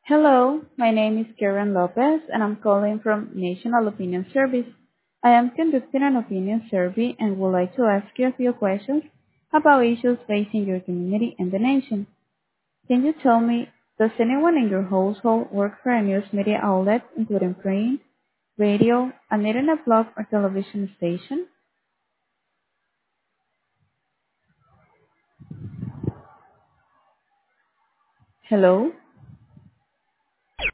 Hello, my name is Karen Lopez and I'm calling from National Opinion Service. I am conducting an opinion survey and would like to ask you a few questions about issues facing your community and the nation. Can you tell me, does anyone in your household work for a news media outlet, including print, radio, an internet blog, or television station? Hello?